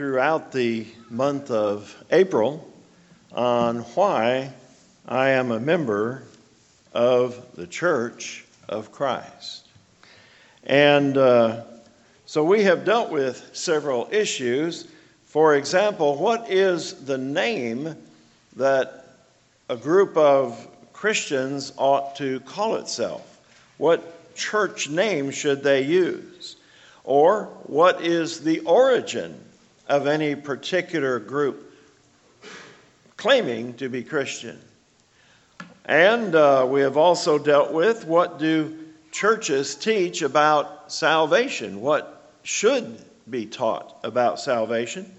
Throughout the month of April on why I am a member of the Church of Christ. And so we have dealt with several issues. For example, what is the name that a group of Christians ought to call itself? What church name should they use? Or what is the origin of any particular group claiming to be Christian? And we have also dealt with what do churches teach about salvation? What should be taught about salvation?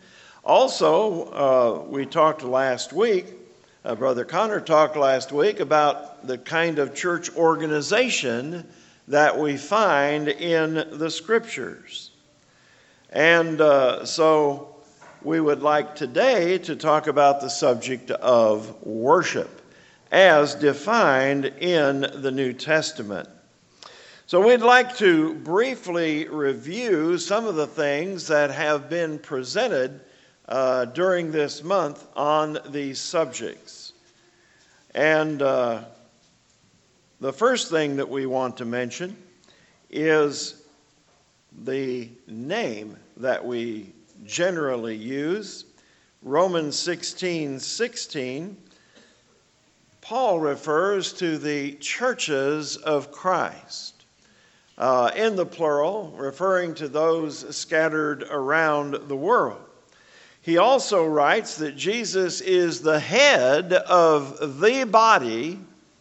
Also, we talked last week, Brother Connor talked last week about the kind of church organization that we find in the Scriptures. And so we would like today to talk about the subject of worship as defined in the New Testament. So we'd like to briefly review some of the things that have been presented during this month on these subjects. And the first thing that we want to mention is the name that we generally use. Romans 16:16, Paul refers to the churches of Christ in the plural, referring to those scattered around the world. He also writes that Jesus is the head of the body,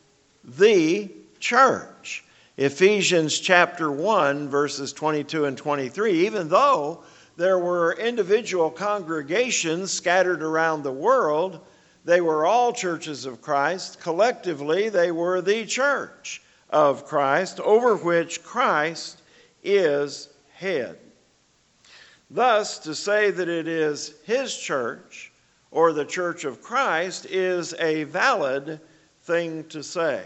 the church. Ephesians chapter 1, verses 22 and 23, even though there were individual congregations scattered around the world, they were all churches of Christ. Collectively, they were the church of Christ, over which Christ is head. Thus, to say that it is his church or the church of Christ is a valid thing to say.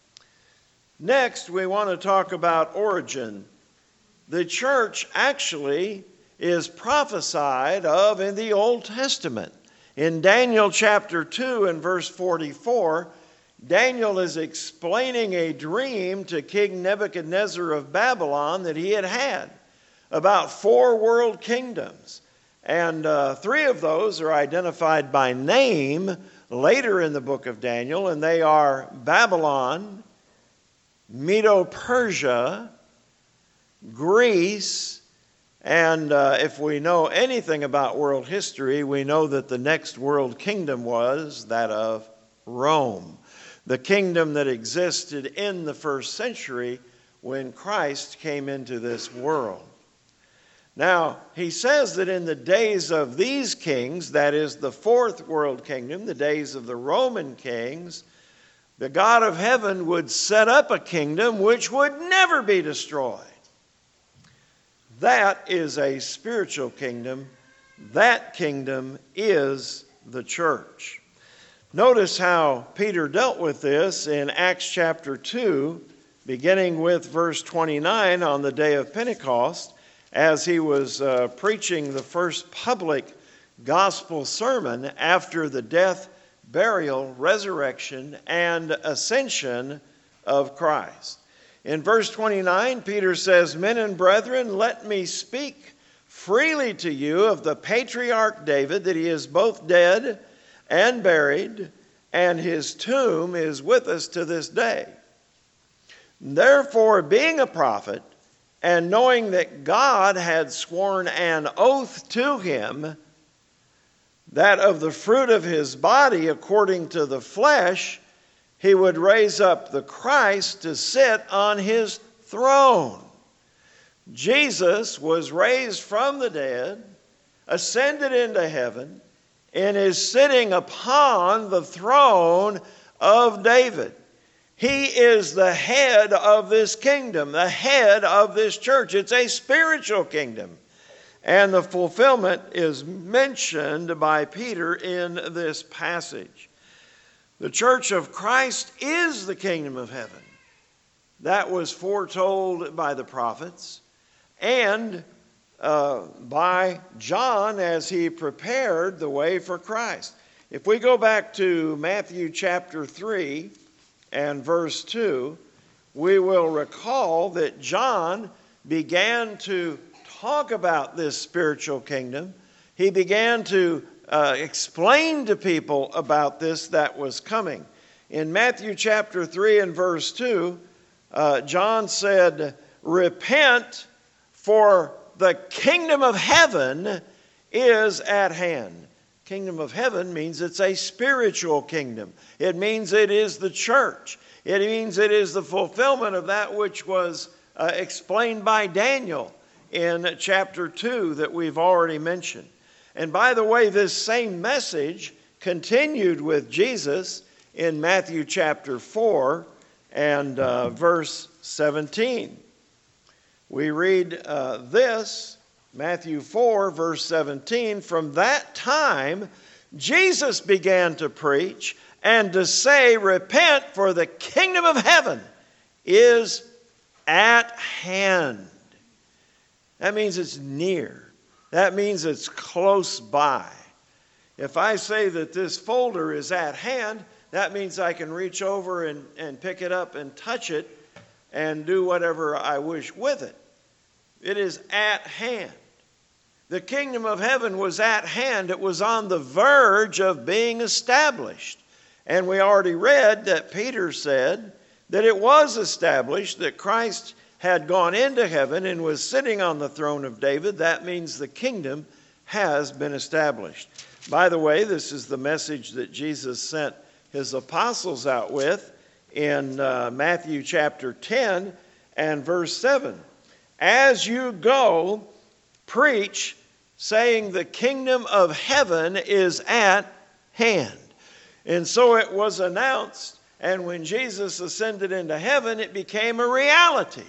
Next, we want to talk about origin. The church actually is prophesied of in the Old Testament. In Daniel chapter 2 and verse 44, Daniel is explaining a dream to King Nebuchadnezzar of Babylon that he had about 4 world kingdoms. And 3 of those are identified by name later in the book of Daniel, and they are Babylon, Medo-Persia, Greece, and if we know anything about world history, we know that the next world kingdom was that of Rome, the kingdom that existed in the first century when Christ came into this world. Now, he says that in the days of these kings, that is the 4th world kingdom, the days of the Roman kings, the God of heaven would set up a kingdom which would never be destroyed. That is a spiritual kingdom. That kingdom is the church. Notice how Peter dealt with this in Acts chapter 2, beginning with verse 29 on the day of Pentecost, as he was preaching the first public gospel sermon after the death, burial, resurrection, and ascension of Christ. In verse 29, Peter says, "Men and brethren, let me speak freely to you of the patriarch David, that he is both dead and buried, and his tomb is with us to this day. Therefore, being a prophet, and knowing that God had sworn an oath to him, that of the fruit of his body, according to the flesh, he would raise up the Christ to sit on his throne." Jesus was raised from the dead, ascended into heaven, and is sitting upon the throne of David. He is the head of this kingdom, the head of this church. It's a spiritual kingdom. And the fulfillment is mentioned by Peter in this passage. The church of Christ is the kingdom of heaven. That was foretold by the prophets. And by John as he prepared the way for Christ. If we go back to Matthew chapter 3 and verse 2, we will recall that John began to talk about this spiritual kingdom. He began to explain to people about this that was coming. In Matthew chapter 3 and verse 2, John said, "Repent, for the kingdom of heaven is at hand." Kingdom of heaven means it's a spiritual kingdom. It means it is the church. It means it is the fulfillment of that which was explained by Daniel in chapter 2 that we've already mentioned. And by the way, this same message continued with Jesus in Matthew chapter 4 and verse 17. We read this, Matthew 4, verse 17, "From that time Jesus began to preach and to say, 'Repent, for the kingdom of heaven is at hand.'" That means it's near. That means it's close by. If I say that this folder is at hand, that means I can reach over and pick it up and touch it and do whatever I wish with it. It is at hand. The kingdom of heaven was at hand. It was on the verge of being established. And we already read that Peter said that it was established, that Christ had gone into heaven and was sitting on the throne of David. That means the kingdom has been established. By the way, this is the message that Jesus sent his apostles out with in Matthew chapter 10 and verse 7. "As you go, preach, saying the kingdom of heaven is at hand." And so it was announced, and when Jesus ascended into heaven, it became a reality.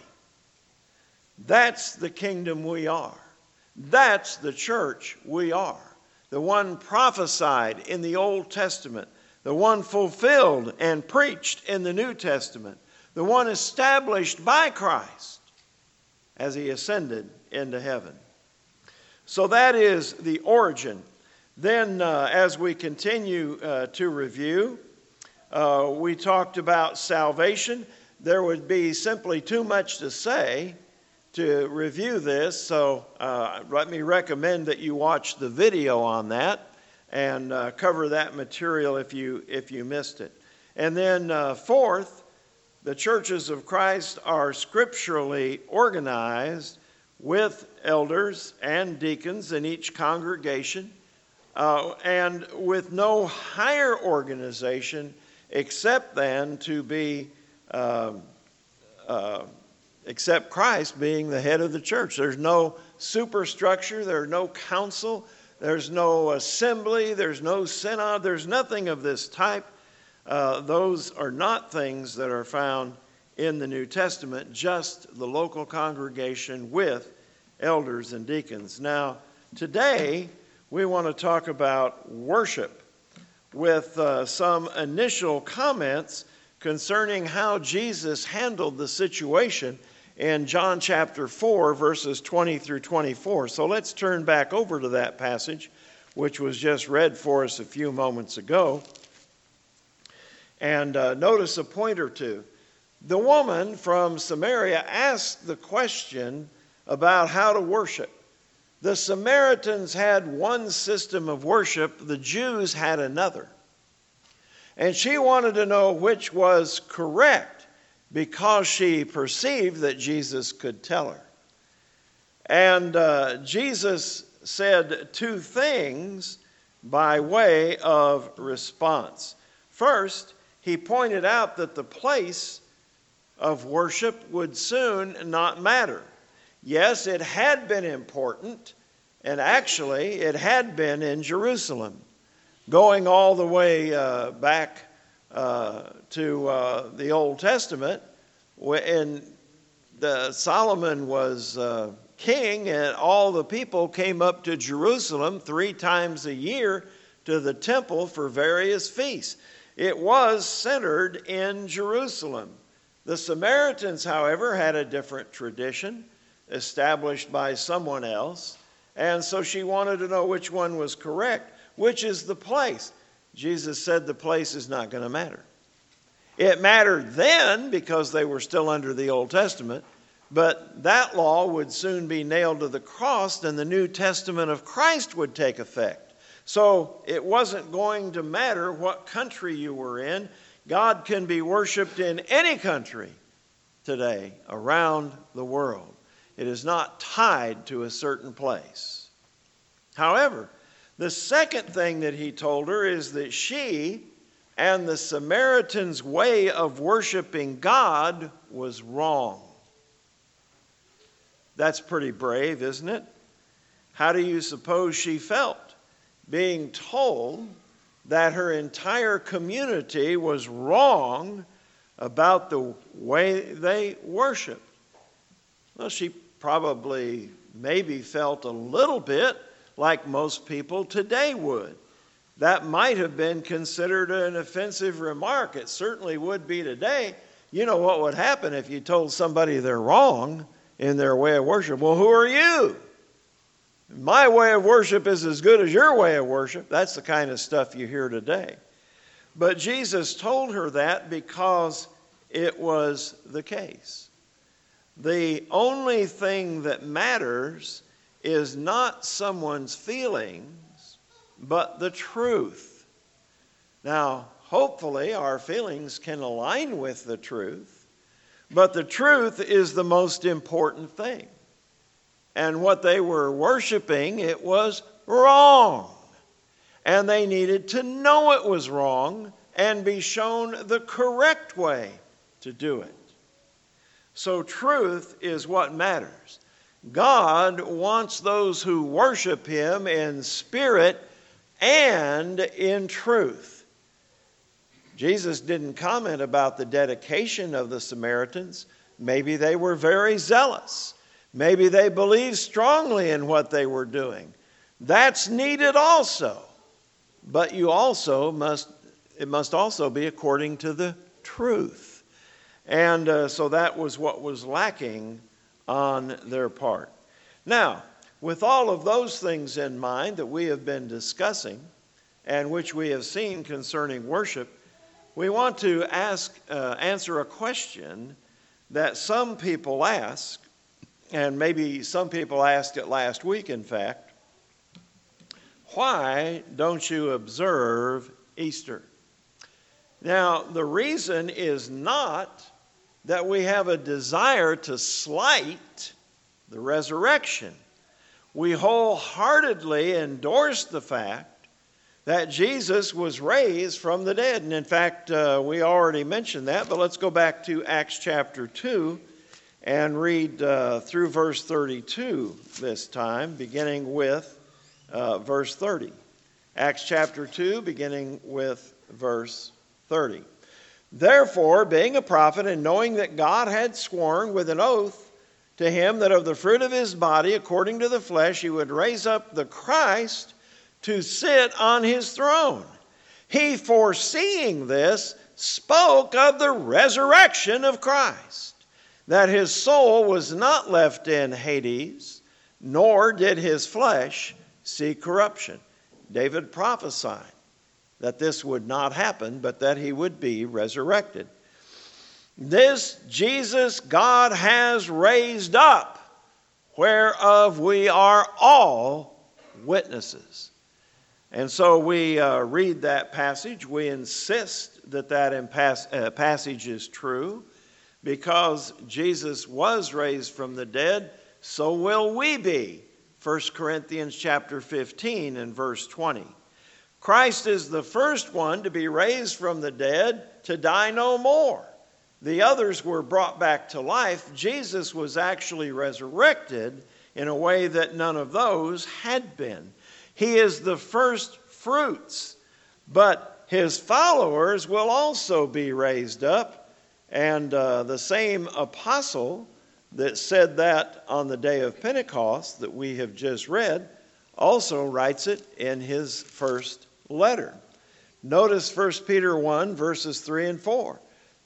That's the kingdom we are. That's the church we are. The one prophesied in the Old Testament, the one fulfilled and preached in the New Testament, the one established by Christ as he ascended into heaven. So that is the origin. Then as we continue to review, we talked about salvation. There would be simply too much to say to review this, so let me recommend that you watch the video on that and cover that material if you missed it. And then fourth, the churches of Christ are scripturally organized with elders and deacons in each congregation, and with no higher organization except then to be except Christ being the head of the church. There's no superstructure, there's no council, there's no assembly, there's no synod, there's nothing of this type. Those are not things that are found in the New Testament, just the local congregation with elders and deacons. Now, today we want to talk about worship with some initial comments concerning how Jesus handled the situation in John chapter 4, verses 20 through 24. So let's turn back over to that passage, which was just read for us a few moments ago. And notice a point or two. The woman from Samaria asked the question about how to worship. The Samaritans had one system of worship, the Jews had another. And she wanted to know which was correct because she perceived that Jesus could tell her. And Jesus said two things by way of response. First, he pointed out that the place of worship would soon not matter. Yes, it had been important, and actually it had been in Jerusalem, going all the way back to the Old Testament, when Solomon was king, and all the people came up to Jerusalem 3 times a year to the temple for various feasts. It was centered in Jerusalem. The Samaritans, however, had a different tradition. established by someone else. And so she wanted to know which one was correct. Which is the place? Jesus said the place is not going to matter. It mattered then because they were still under the Old Testament, but that law would soon be nailed to the cross and the New Testament of Christ would take effect. So it wasn't going to matter what country you were in. God can be worshiped in any country today around the world. It is not tied to a certain place. However, the second thing that he told her is that she and the Samaritan's way of worshiping God was wrong. That's pretty brave, isn't it? How do you suppose she felt being told that her entire community was wrong about the way they worshiped? Well, she probably maybe felt a little bit like most people today would. That might have been considered an offensive remark. It certainly would be today. You know what would happen if you told somebody they're wrong in their way of worship? Well, who are you? My way of worship is as good as your way of worship. That's the kind of stuff you hear today. But Jesus told her that because it was the case. The only thing that matters is not someone's feelings, but the truth. Now, hopefully our feelings can align with the truth, but the truth is the most important thing. And what they were worshiping, it was wrong. And they needed to know it was wrong and be shown the correct way to do it. So truth is what matters. God wants those who worship Him in spirit and in truth. Jesus didn't comment about the dedication of the Samaritans. Maybe they were very zealous. Maybe they believed strongly in what they were doing. That's needed also. But it must also be according to the truth. And so that was what was lacking on their part. Now, with all of those things in mind that we have been discussing and which we have seen concerning worship, we want to answer a question that some people ask, and maybe some people asked it last week, in fact. Why don't you observe Easter? Now, the reason is not that we have a desire to slight the resurrection. We wholeheartedly endorse the fact that Jesus was raised from the dead. And in fact, we already mentioned that, but let's go back to Acts chapter 2 and read through verse 32 this time, beginning with verse 30. Acts chapter 2, beginning with verse 30. Therefore, being a prophet, and knowing that God had sworn with an oath to him that of the fruit of his body, according to the flesh, he would raise up the Christ to sit on his throne, he, foreseeing this, spoke of the resurrection of Christ, that his soul was not left in Hades, nor did his flesh see corruption. David prophesied that this would not happen, but that he would be resurrected. This Jesus God has raised up, whereof we are all witnesses. And so we read that passage. We insist that passage is true, because Jesus was raised from the dead, so will we be. 1 Corinthians chapter 15 and verse 20. Christ is the first one to be raised from the dead, to die no more. The others were brought back to life. Jesus was actually resurrected in a way that none of those had been. He is the first fruits, but his followers will also be raised up. And the same apostle that said that on the day of Pentecost that we have just read also writes it in his first letter. Notice 1 Peter 1, verses 3 and 4.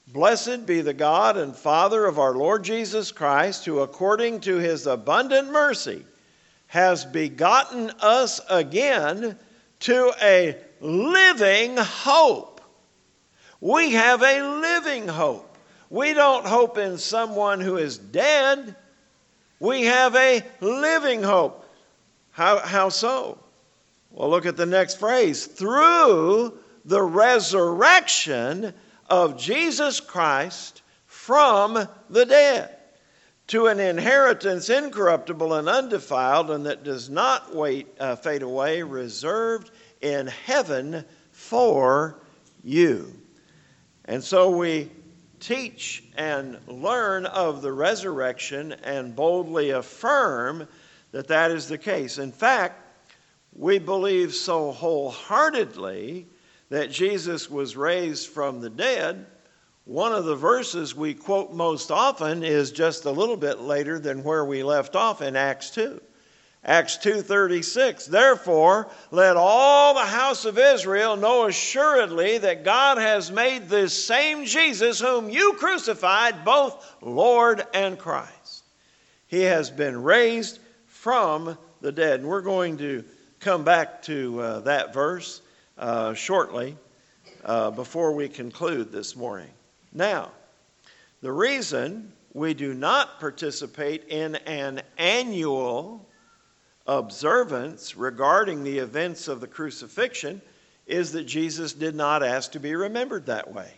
Blessed be the God and Father of our Lord Jesus Christ, who according to his abundant mercy has begotten us again to a living hope. We have a living hope. We don't hope in someone who is dead. We have a living hope. How so? Well, look at the next phrase. Through the resurrection of Jesus Christ from the dead, to an inheritance incorruptible and undefiled, and that does not fade away, reserved in heaven for you. And so we teach and learn of the resurrection and boldly affirm that that is the case. In fact, we believe so wholeheartedly that Jesus was raised from the dead. One of the verses we quote most often is just a little bit later than where we left off in Acts 2. Acts 2:36, therefore, let all the house of Israel know assuredly that God has made this same Jesus whom you crucified, both Lord and Christ. He has been raised from the dead. And we're going to come back to that verse shortly before we conclude this morning. Now, the reason we do not participate in an annual observance regarding the events of the crucifixion is that Jesus did not ask to be remembered that way.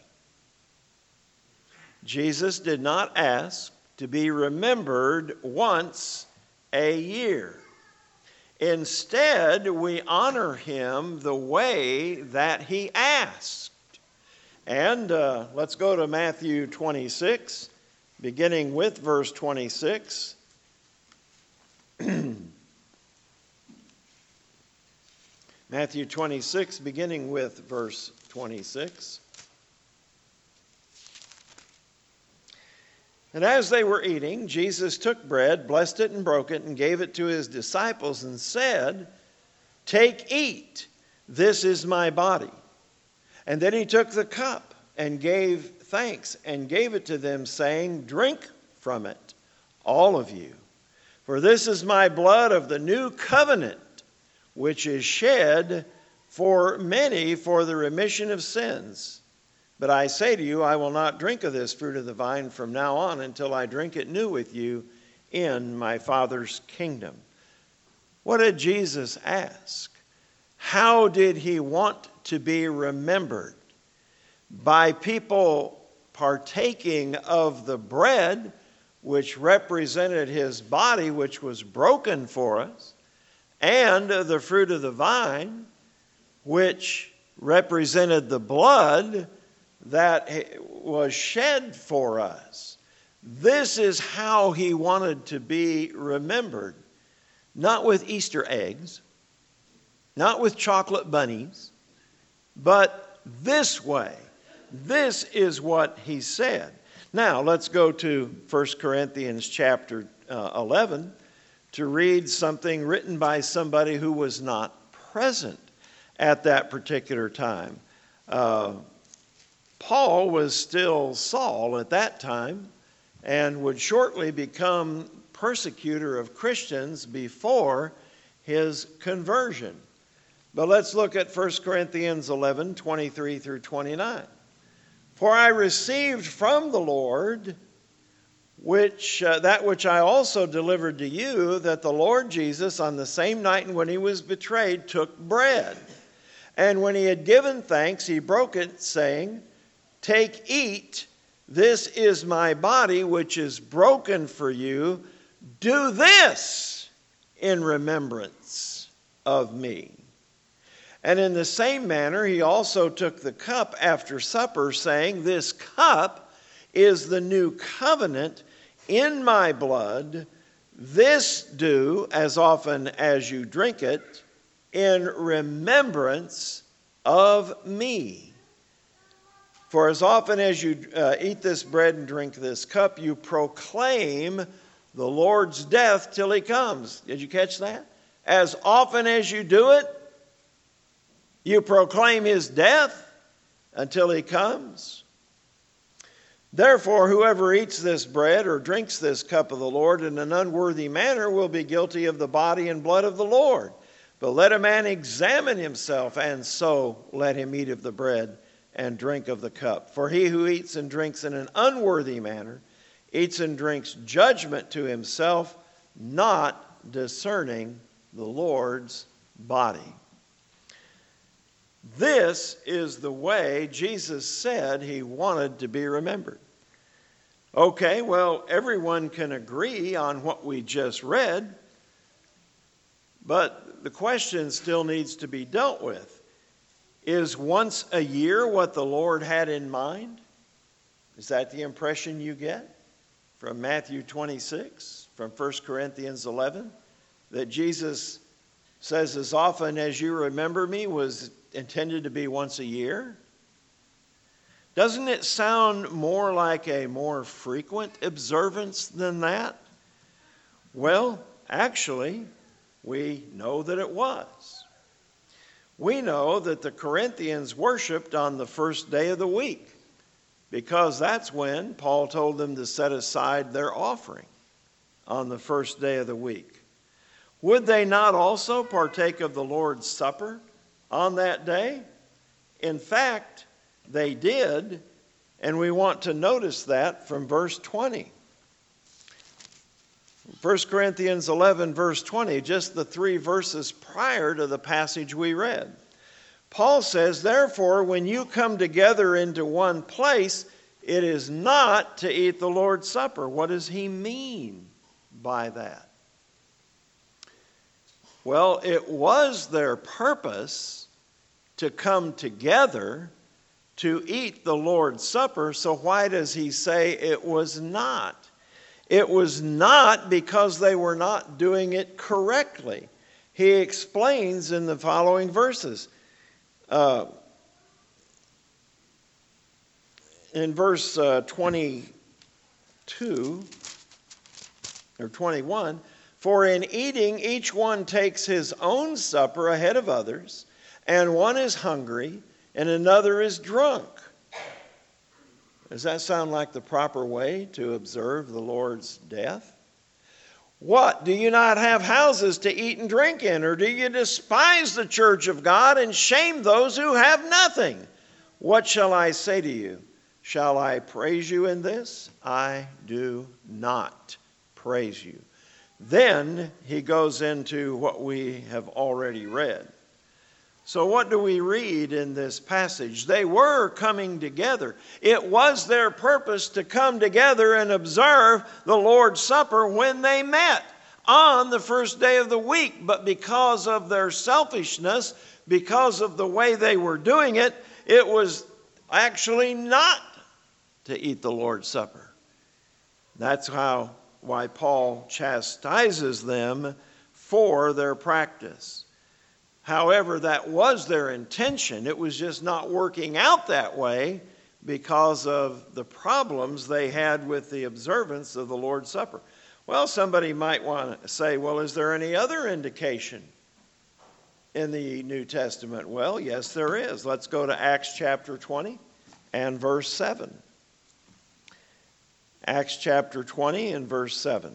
Jesus did not ask to be remembered once a year. Instead, we honor him the way that he asked. And let's go to Matthew 26, beginning with verse 26. Matthew 26, beginning with verse 26. And as they were eating, Jesus took bread, blessed it and broke it, and gave it to his disciples and said, take, eat, this is my body. And then he took the cup and gave thanks and gave it to them, saying, drink from it, all of you. For this is my blood of the new covenant, which is shed for many for the remission of sins. But I say to you, I will not drink of this fruit of the vine from now on until I drink it new with you in my Father's kingdom. What did Jesus ask? How did he want to be remembered? By people partaking of the bread, which represented his body, which was broken for us, and the fruit of the vine, which represented the blood that was shed for us. This is how he wanted to be remembered. Not with Easter eggs, not with chocolate bunnies, but this way. This is what he said. Now, let's go to 1 Corinthians chapter 11 to read something written by somebody who was not present at that particular time. Paul was still Saul at that time and would shortly become persecutor of Christians before his conversion. But let's look at 1 Corinthians 11, 23 through 29. For I received from the Lord that which I also delivered to you, that the Lord Jesus, on the same night when he was betrayed, took bread. And when he had given thanks, he broke it, saying, take, eat, this is my body, which is broken for you. Do this in remembrance of me. And in the same manner, he also took the cup after supper, saying, this cup is the new covenant in my blood. This do as often as you drink it in remembrance of me. For as often as you eat this bread and drink this cup, you proclaim the Lord's death till he comes. Did you catch that? As often as you do it, you proclaim his death until he comes. Therefore, whoever eats this bread or drinks this cup of the Lord in an unworthy manner will be guilty of the body and blood of the Lord. But let a man examine himself, and so let him eat of the bread and drink of the cup. For he who eats and drinks in an unworthy manner eats and drinks judgment to himself, not discerning the Lord's body. This is the way Jesus said he wanted to be remembered. Okay, well, everyone can agree on what we just read, but the question still needs to be dealt with. Is once a year what the Lord had in mind? Is that the impression you get from Matthew 26, from 1 Corinthians 11, that Jesus says, as often as you remember me, was intended to be once a year? Doesn't it sound more like a more frequent observance than that? Well, actually, we know that it was. We know that the Corinthians worshiped on the first day of the week, because that's when Paul told them to set aside their offering, on the first day of the week. Would they not also partake of the Lord's Supper on that day? In fact, they did, and we want to notice that from verse 20. 1 Corinthians 11, verse 20, just the 3 verses prior to the passage we read. Paul says, therefore, when you come together into one place, it is not to eat the Lord's Supper. What does he mean by that? Well, it was their purpose to come together to eat the Lord's Supper, so why does he say it was not? It was not because they were not doing it correctly. He explains in the following verses. In verse 22 or 21, for in eating each one takes his own supper ahead of others, and one is hungry and another is drunk. Does that sound like the proper way to observe the Lord's death? What? Do you not have houses to eat and drink in? Or do you despise the church of God and shame those who have nothing? What shall I say to you? Shall I praise you in this? I do not praise you. Then he goes into what we have already read. So what do we read in this passage? They were coming together. It was their purpose to come together and observe the Lord's Supper when they met on the first day of the week. But because of their selfishness, because of the way they were doing it, it was actually not to eat the Lord's Supper. That's why Paul chastises them for their practice. However, that was their intention. It was just not working out that way because of the problems they had with the observance of the Lord's Supper. Well, somebody might want to say, well, is there any other indication in the New Testament? Well, yes, there is. Let's go to Acts chapter 20 and verse 7. Acts chapter 20 and verse 7.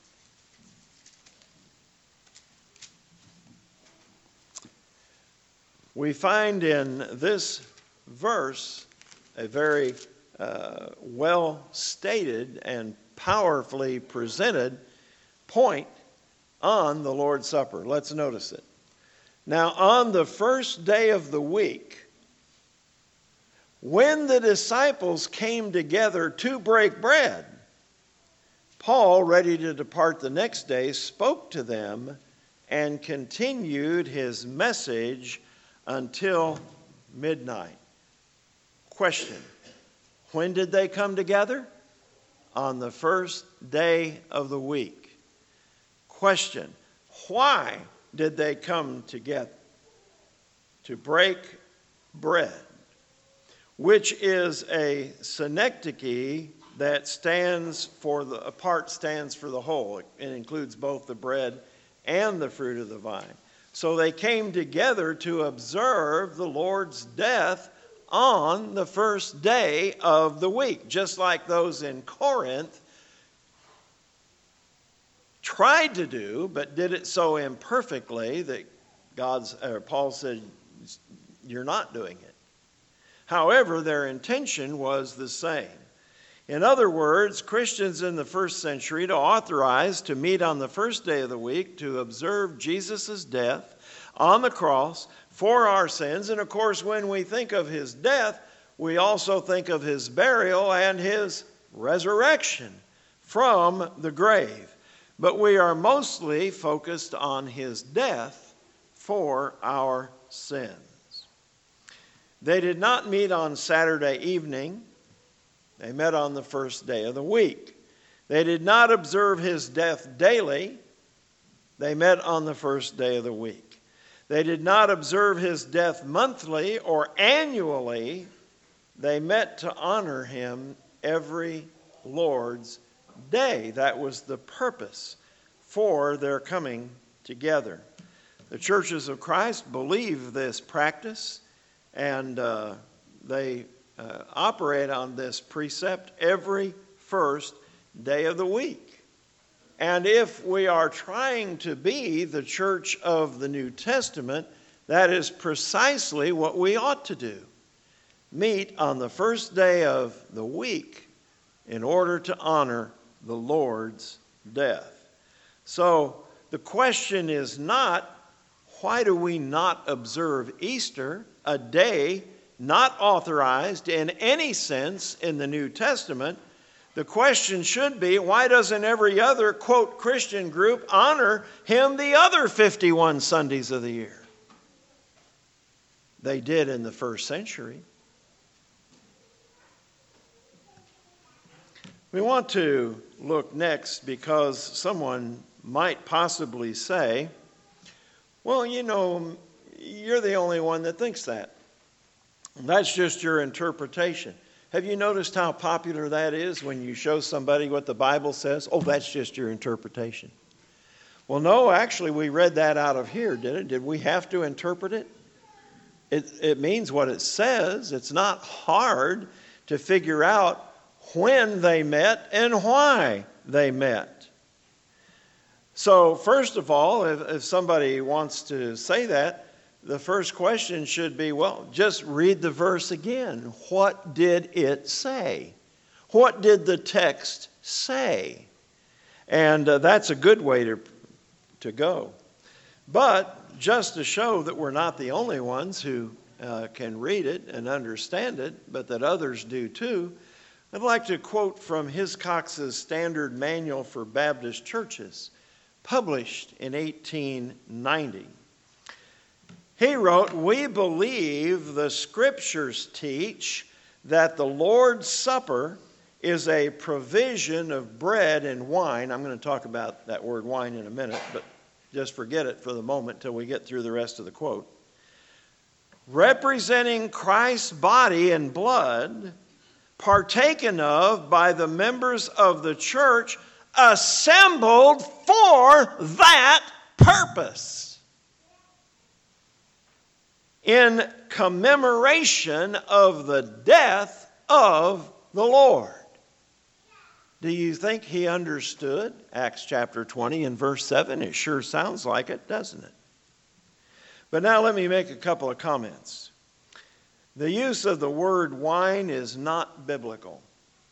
We find in this verse a very well stated and powerfully presented point on the Lord's Supper. Let's notice it. Now, on the first day of the week, when the disciples came together to break bread, Paul, ready to depart the next day, spoke to them and continued his message until midnight. Question: when did they come together? On the first day of the week. Question: why did they come together? To break bread, which is a synecdoche that stands for a part stands for the whole. It includes both the bread and the fruit of the vine. So they came together to observe the Lord's death on the first day of the week, just like those in Corinth tried to do, but did it so imperfectly that Paul said, you're not doing it. However, their intention was the same. In other words, Christians in the first century to authorize to meet on the first day of the week to observe Jesus' death on the cross for our sins. And of course, when we think of his death, we also think of his burial and his resurrection from the grave. But we are mostly focused on his death for our sins. They did not meet on Saturday evening. They met on the first day of the week. They did not observe his death daily. They met on the first day of the week. They did not observe his death monthly or annually. They met to honor him every Lord's day. That was the purpose for their coming together. The churches of Christ believe this practice, and they operate on this precept every first day of the week. And if we are trying to be the church of the New Testament, that is precisely what we ought to do. Meet on the first day of the week in order to honor the Lord's death. So the question is not, why do we not observe Easter, a day not authorized in any sense in the New Testament? The question should be, why doesn't every other, quote, Christian group honor him the other 51 Sundays of the year? They did in the first century. We want to look next because someone might possibly say, well, you know, you're the only one that thinks that. That's just your interpretation. Have you noticed how popular that is when you show somebody what the Bible says? Oh, that's just your interpretation. Well, no, actually, we read that out of here, didn't it? Did we have to interpret it? It means what it says. It's not hard to figure out when they met and why they met. So, first of all, if somebody wants to say that, the first question should be, well, just read the verse again. What did it say? What did the text say? And that's a good way to go. But just to show that we're not the only ones who can read it and understand it, but that others do too, I'd like to quote from Hiscox's Standard Manual for Baptist Churches, published in 1890. He wrote, "We believe the Scriptures teach that the Lord's Supper is a provision of bread and wine." I'm going to talk about that word wine in a minute, but just forget it for the moment till we get through the rest of the quote. "Representing Christ's body and blood, partaken of by the members of the church assembled for that purpose, in commemoration of the death of the Lord." Do you think he understood Acts chapter 20 and verse 7? It sure sounds like it, doesn't it? But now let me make a couple of comments. The use of the word wine is not biblical.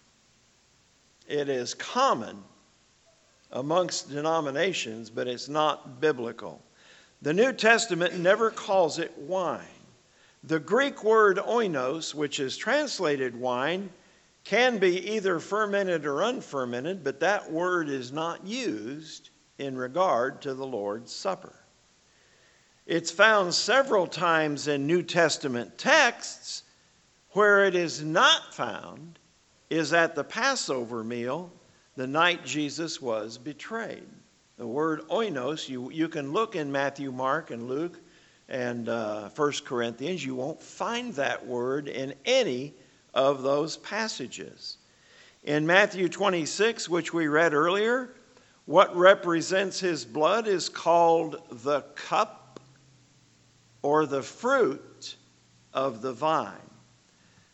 It is common amongst denominations, but it's not biblical. The New Testament never calls it wine. The Greek word oinos, which is translated wine, can be either fermented or unfermented, but that word is not used in regard to the Lord's Supper. It's found several times in New Testament texts. Where it is not found is at the Passover meal, the night Jesus was betrayed. The word oinos, you can look in Matthew, Mark, and Luke, and 1 Corinthians. You won't find that word in any of those passages. In Matthew 26, which we read earlier, what represents his blood is called the cup or the fruit of the vine.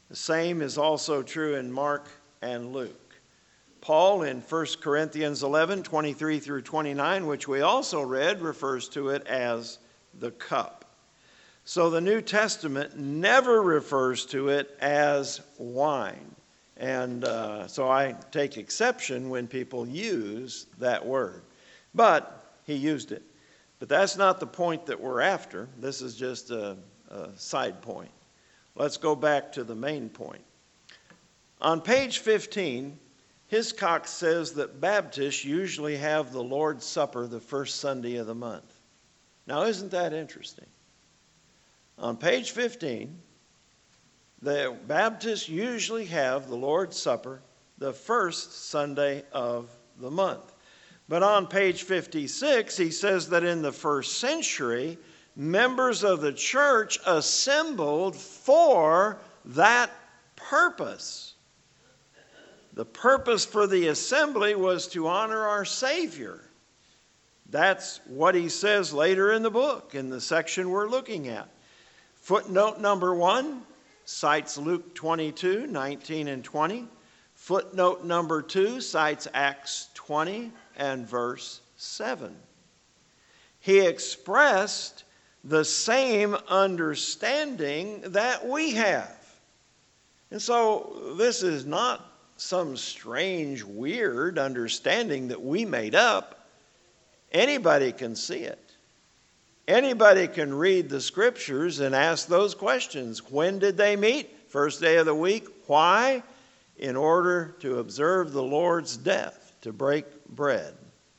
The same is also true in Mark and Luke. Paul in 1 Corinthians 11, 23 through 29, which we also read, refers to it as the cup. So the New Testament never refers to it as wine. And so I take exception when people use that word. But he used it. But that's not the point that we're after. This is just a side point. Let's go back to the main point. On page 15, Hiscox says that Baptists usually have the Lord's Supper the first Sunday of the month. Now, isn't that interesting? On page 15, the Baptists usually have the Lord's Supper the first Sunday of the month. But on page 56, he says that in the first century, members of the church assembled for that purpose. The purpose for the assembly was to honor our Savior. That's what he says later in the book, in the section we're looking at. Footnote number 1 cites Luke 22, 19 and 20. Footnote number 2 cites Acts 20 and verse 7. He expressed the same understanding that we have. And so this is not some strange, weird understanding that we made up. Anybody can see it. Anybody can read the scriptures and ask those questions. When did they meet? First day of the week. Why? In order to observe the Lord's death, to break bread.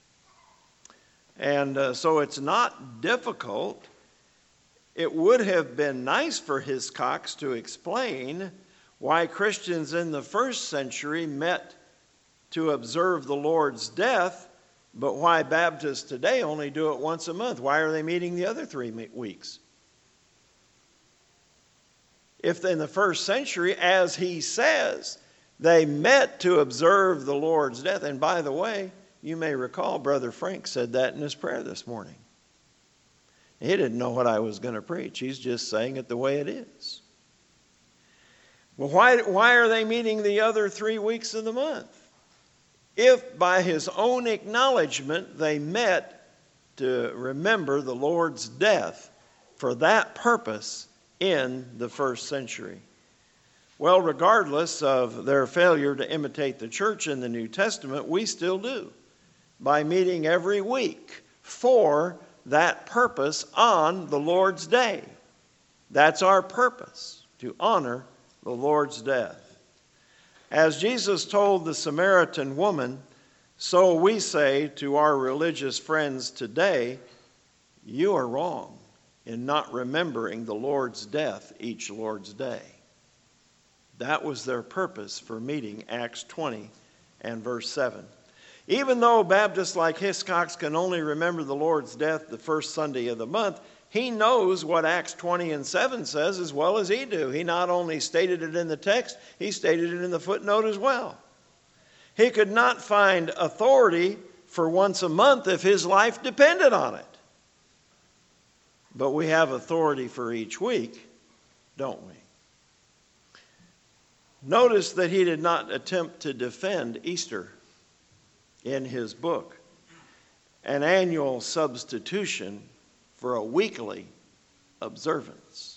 And so it's not difficult. It would have been nice for Hiscox to explain why Christians in the first century met to observe the Lord's death, but why Baptists today only do it once a month. Why are they meeting the other 3 weeks? If in the first century, as he says, they met to observe the Lord's death. And by the way, you may recall Brother Frank said that in his prayer this morning. He didn't know what I was going to preach. He's just saying it the way it is. Well, why are they meeting the other 3 weeks of the month? If by his own acknowledgement they met to remember the Lord's death for that purpose in the first century. Well, regardless of their failure to imitate the church in the New Testament, we still do by meeting every week for that purpose on the Lord's day. That's our purpose, to honor the Lord's death. As Jesus told the Samaritan woman, so we say to our religious friends today, you are wrong in not remembering the Lord's death each Lord's day. That was their purpose for meeting Acts 20 and verse 7. Even though Baptists like Hiscox can only remember the Lord's death the first Sunday of the month, he knows what Acts 20 and 7 says as well as he do. He not only stated it in the text, he stated it in the footnote as well. He could not find authority for once a month if his life depended on it. But we have authority for each week, don't we? Notice that he did not attempt to defend Easter in his book, an annual substitution for a weekly observance.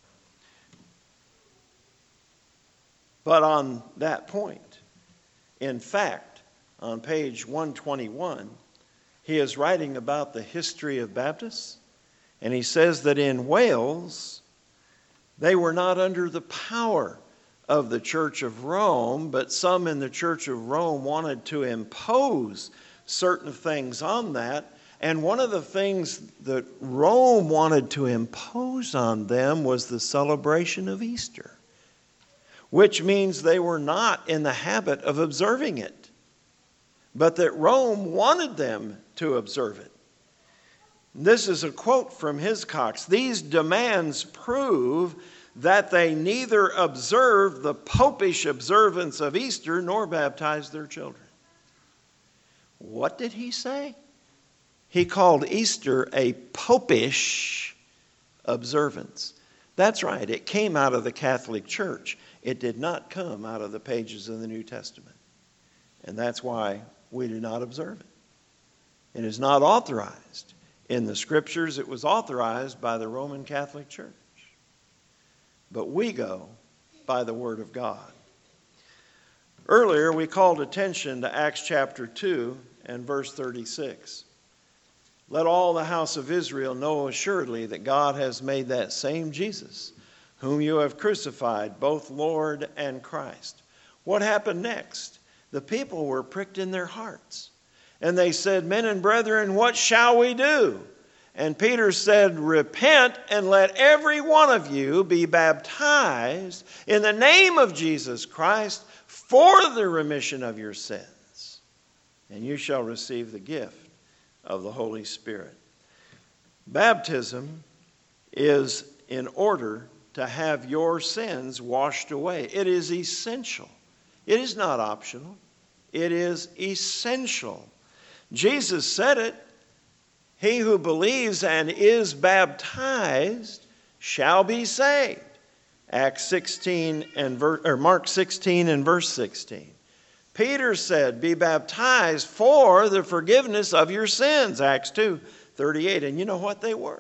But on that point, in fact, on page 121, he is writing about the history of Baptists, and he says that in Wales, they were not under the power of the Church of Rome, but some in the Church of Rome wanted to impose certain things on that. And one of the things that Rome wanted to impose on them was the celebration of Easter, which means they were not in the habit of observing it, but that Rome wanted them to observe it. This is a quote from Hiscox. These demands prove that they neither observed the popish observance of Easter nor baptized their children. What did he say? He called Easter a popish observance. That's right. It came out of the Catholic Church. It did not come out of the pages of the New Testament. And that's why we do not observe it. It is not authorized. In the Scriptures, it was authorized by the Roman Catholic Church. But we go by the Word of God. Earlier, we called attention to Acts chapter 2 and verse 36. Let all the house of Israel know assuredly that God has made that same Jesus, whom you have crucified, both Lord and Christ. What happened next? The people were pricked in their hearts. And they said, Men and brethren, what shall we do? And Peter said, Repent and let every one of you be baptized in the name of Jesus Christ for the remission of your sins. And you shall receive the gift of the Holy Spirit. Baptism is in order to have your sins washed away. It is essential. It is not optional. It is essential. Jesus said it. He who believes and is baptized shall be saved. Mark 16 and verse 16. Peter said, Be baptized for the forgiveness of your sins. Acts 2:38. And you know what they were?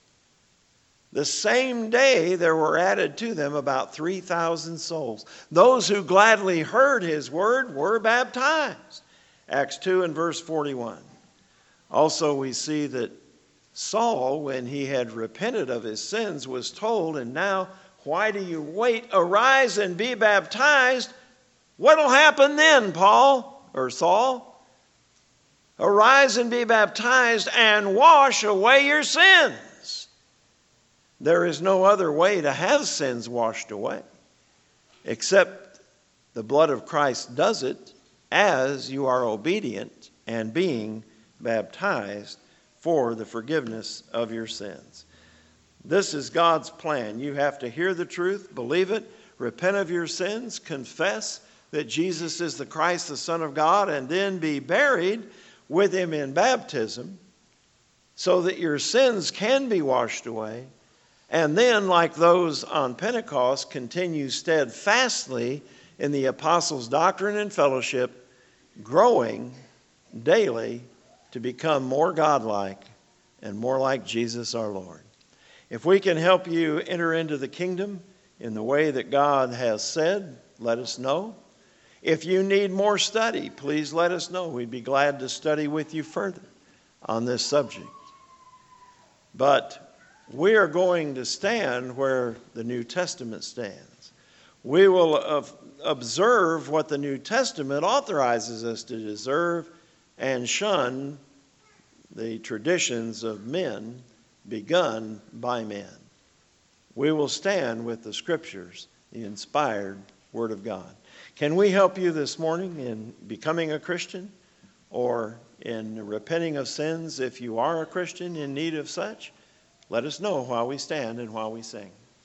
The same day there were added to them about 3,000 souls. Those who gladly heard his word were baptized. Acts 2 and verse 41. Also we see that Saul, when he had repented of his sins, was told, And now, why do you wait? Arise and be baptized. What'll happen then, Saul? Arise and be baptized and wash away your sins. There is no other way to have sins washed away, except the blood of Christ does it as you are obedient and being baptized for the forgiveness of your sins. This is God's plan. You have to hear the truth, believe it, repent of your sins, confess that Jesus is the Christ, the Son of God, and then be buried with him in baptism so that your sins can be washed away. And then, like those on Pentecost, continue steadfastly in the apostles' doctrine and fellowship, growing daily to become more godlike and more like Jesus our Lord. If we can help you enter into the kingdom in the way that God has said, let us know. If you need more study, please let us know. We'd be glad to study with you further on this subject. But we are going to stand where the New Testament stands. We will observe what the New Testament authorizes us to observe and shun the traditions of men begun by men. We will stand with the Scriptures, the inspired Word of God. Can we help you this morning in becoming a Christian or in repenting of sins if you are a Christian in need of such? Let us know while we stand and while we sing.